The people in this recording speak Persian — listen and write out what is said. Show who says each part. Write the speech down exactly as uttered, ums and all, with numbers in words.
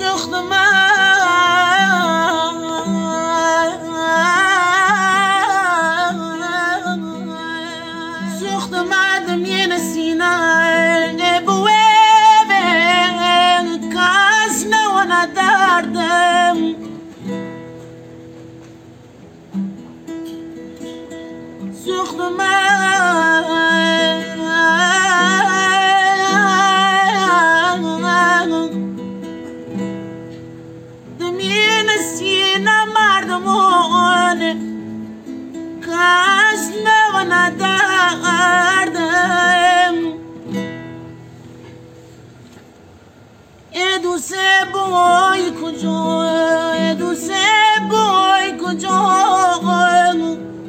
Speaker 1: سوخت من سوخت مردم یه نسینه بوه کس نوانه دردم سوخت من دمی نسینه مردمون کس نوانه دردم ای دوست بای کجا ای دوست بای کجا